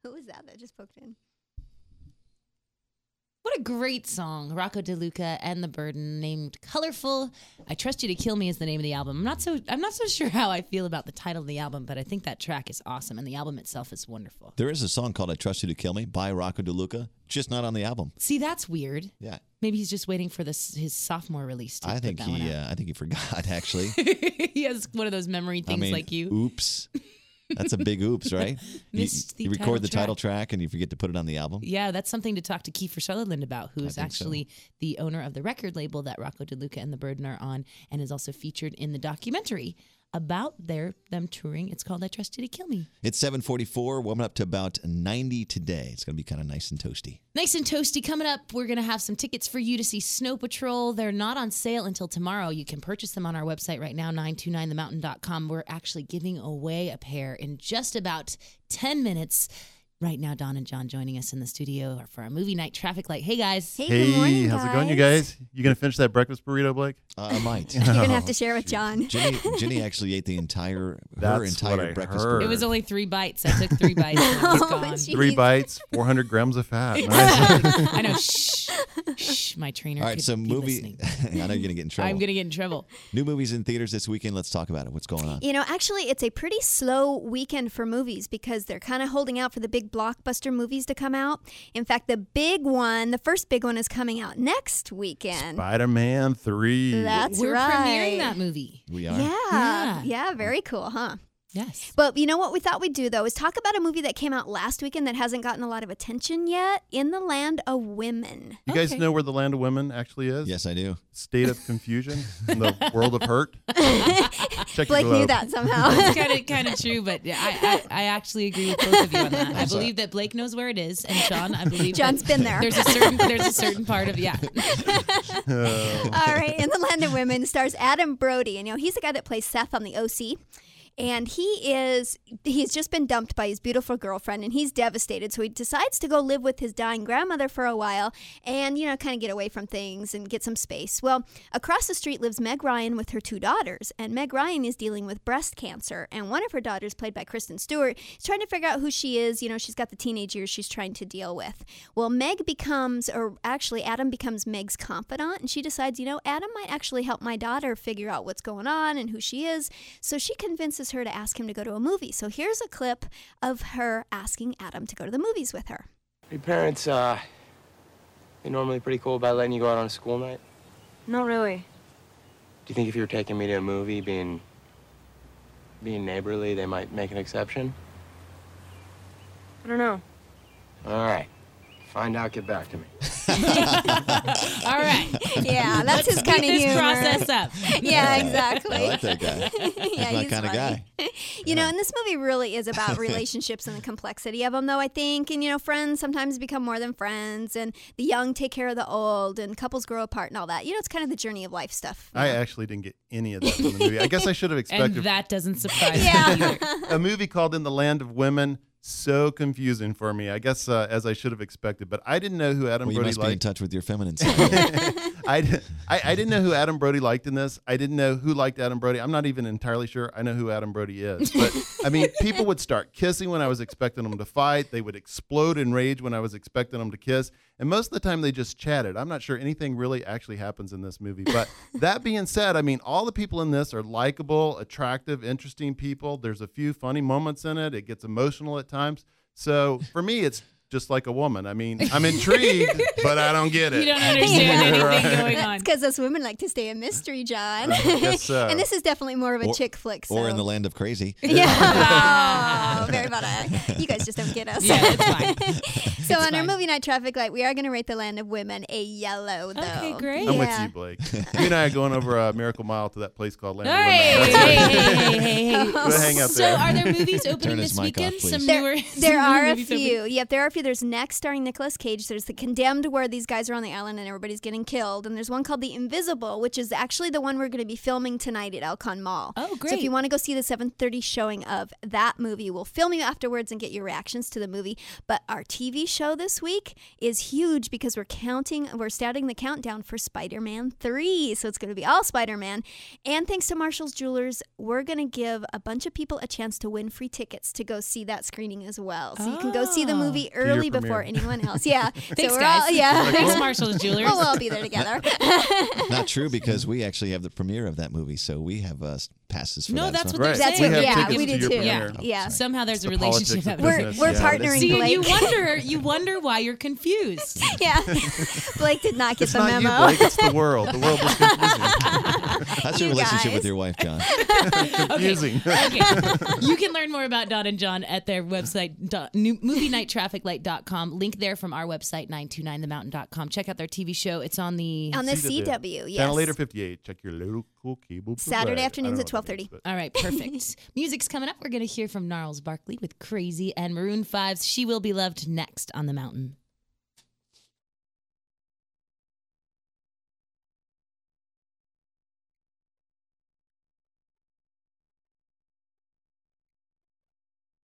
Who was that just poked in? What a great song. Rocco DeLuca and The Burden, named Colorful. I Trust You to Kill Me is the name of the album. I'm not so sure how I feel about the title of the album, but I think that track is awesome, and the album itself is wonderful. There is a song called I Trust You to Kill Me by Rocco DeLuca, just not on the album. See, that's weird. Yeah. Maybe he's just waiting for his sophomore release to I think put that one out. I think he forgot, actually. He has one of those memory things like you. Oops. That's a big oops, right? You record the title track and you forget to put it on the album. Yeah, that's something to talk to Kiefer Sutherland about, who is I think actually the owner of the record label that Rocco DeLuca and The Burden are on, and is also featured in the documentary about them touring. It's called I Trust You to Kill Me. It's 7:44, warming up to about 90 today. It's going to be kind of nice and toasty. Nice and toasty. Coming up, we're going to have some tickets for you to see Snow Patrol. They're not on sale until tomorrow. You can purchase them on our website right now, 929themountain.com. We're actually giving away a pair in just about 10 minutes. Right now, Don and John joining us in the studio for our movie night traffic light. Hey, guys. Hey, good morning, how's it going, you guys? You going to finish that breakfast burrito, Blake? I might. You're going to have to share with John. Jenny actually ate her entire breakfast heard. burrito. It was only 3 bites. I took 3 bites and it was gone. Jeez. 3 bites, 400 grams of fat. Nice. I know. Shh. My trainer All right, could so be movie. listening. I know you're going to get in trouble. I'm going to get in trouble. New movies in theaters this weekend. Let's talk about it. What's going on? You know, actually, it's a pretty slow weekend for movies because they're kind of holding out for the big blockbuster movies to come out. In fact, the first big one is coming out next weekend. Spider-Man 3. That's We're right. premiering that movie. We are. Yeah, very cool, huh? Yes. But you know what we thought we'd do, though, is talk about a movie that came out last weekend that hasn't gotten a lot of attention yet, In the Land of Women. You guys know where the Land of Women actually is? Yes, I do. State of Confusion in the World of Hurt. Check Blake your knew globe. that somehow. It's kind of true, but I actually agree with both of you on that. I believe that Blake knows where it is, and Sean, I believe John's been there. There's a certain part of All right, In the Land of Women stars Adam Brody, and he's the guy that plays Seth on the OC. And he's just been dumped by his beautiful girlfriend, and he's devastated. So he decides to go live with his dying grandmother for a while and, kind of get away from things and get some space. Well, across the street lives Meg Ryan with her 2 daughters, and Meg Ryan is dealing with breast cancer. And one of her daughters, played by Kristen Stewart, is trying to figure out who she is. She's got the teenage years she's trying to deal with. Well, Adam becomes Meg's confidant, and she decides, Adam might actually help my daughter figure out what's going on and who she is. So she convinces her to ask him to go to a movie. So here's a clip of her asking Adam to go to the movies with her. Your parents, they normally pretty cool about letting you go out on a school night? Not really. Do you think if you were taking me to a movie, being neighborly, they might make an exception? I don't know. All right. Find out, get back to me. All right. Yeah, that's his kind of This humor. process up. Yeah, exactly. I like that guy. Yeah, my he's kind of funny. guy. And this movie really is about relationships and the complexity of them, though, I think. And, friends sometimes become more than friends, and the young take care of the old, and couples grow apart and all that. It's kind of the journey of life stuff. I actually didn't get any of that from the movie. I guess I should have And expected that doesn't surprise me Yeah. either. a movie called In the Land of Women. So confusing for me, I guess, as I should have expected. But I didn't know who Adam Well, you Brody must be in liked. touch with your feminine side. I didn't know who Adam Brody liked in this. I didn't know who liked Adam Brody. I'm not even entirely sure I know who Adam Brody is. But, people would start kissing when I was expecting them to fight. They would explode in rage when I was expecting them to kiss. And most of the time, they just chatted. I'm not sure anything really actually happens in this movie. But that being said, all the people in this are likable, attractive, interesting people. There's a few funny moments in it. It gets emotional at times. So for me, it's just like a woman. I'm intrigued, but I don't get it. You don't understand anything Right. going It's on. because us women like to stay a mystery, John. guess so. And this is definitely more of a chick flick. Or In the Land of Crazy. Yeah. Oh, very about it. You guys just don't get us. Yeah, it's fine. So on our fine. movie night traffic light, we are going to rate The Land of Women a yellow, though. Okay, great. I'm with Yeah. you, Blake. You and I are going over a Miracle Mile to that place called Land of Hey, Women. hey. We'll hang out So there. are there movies opening Turn his this mic off, weekend? please. Some There newer are a movies opening? few. Yep, there are a few There's Next starring Nicolas Cage. There's The Condemned, where these guys are on the island and everybody's getting killed. And there's one called The Invisible, which is actually the one we're going to be filming tonight at Elcon Mall. Oh, great. So if you want to go see the 7:30 showing of that movie, we'll film you afterwards and get your reactions to the movie. But our TV show this week is huge because we're starting the countdown for Spider-Man 3. So it's going to be all Spider-Man. And thanks to Marshall's Jewelers, we're going to give a bunch of people a chance to win free tickets to go see that screening as well. So you can go see the movie early before anyone else. Yeah. Thanks, so guys. Yeah. Thanks, Marshall's Jewelers. We'll all be there together. Not true, because we actually have the premiere of that movie, so we have passes for that. No, that's as what well. they're That's saying. what, We have yeah, tickets we to do your too. premiere. Yeah. Somehow there's a The politics relationship of happening. business. We're Yeah. partnering, See, Blake. you wonder why you're confused. Yeah. Blake did not get It's the not memo. you, Blake. It's the world. The world is confusing. How's your You relationship guys. with your wife, John? confusing. Okay. You can learn more about Don and John at their website, movienighttrafficlight.com. Link there from our website, 929themountain.com. Check out their TV show. It's on the... On the CW, yes. Channel 858. Check your little cool cable. Saturday provider. afternoons I at don't know what that 12:30. is, but- All right, perfect. Music's coming up. We're going to hear from Gnarls Barkley with Crazy and Maroon 5's She Will Be Loved next on The Mountain.